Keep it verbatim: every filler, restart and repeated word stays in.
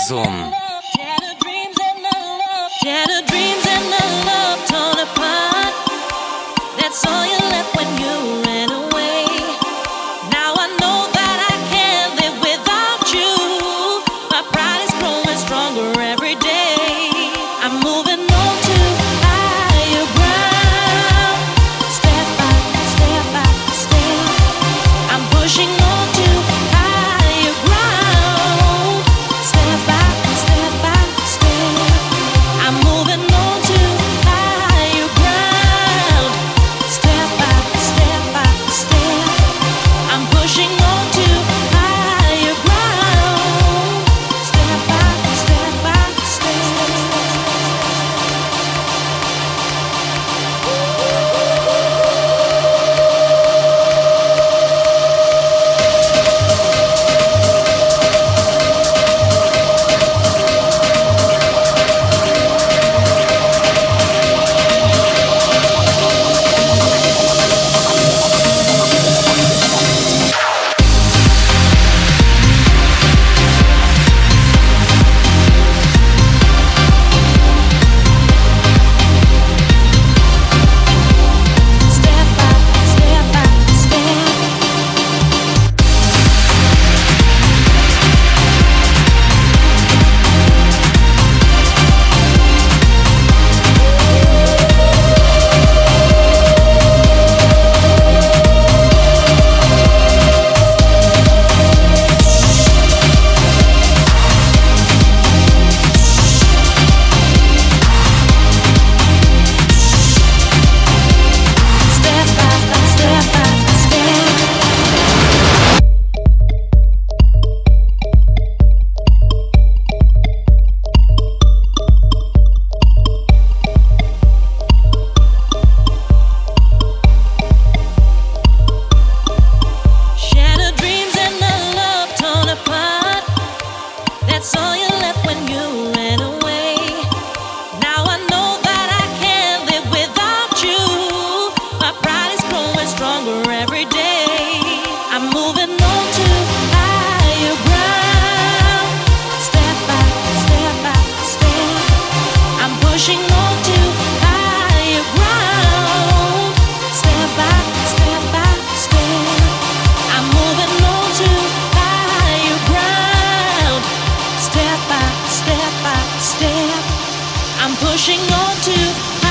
Zone. Shattered dreams and the love, shattered dreams and the love torn apart. That's all you left when you ran away. Now I know that I can't live without you. My pride is growing stronger every day. I'm moving on to higher ground. Step by step by step, I'm pushing on to higher ground. Step by step by step, I'm moving on to higher ground. Step by step by step, I'm pushing on to higher ground. Step by step by step. Step by step by step. Step by step by step. Shattered dreams and the love torn apart. That's all you left when you ran away. Now I know that I can't live without you. My pride is growing stronger every day. I'm moving on to higher ground. Step by step by step, I'm pushing on to higher ground. Step by step by step, I'm moving on to higher ground. Step by step by step, I'm pushing on to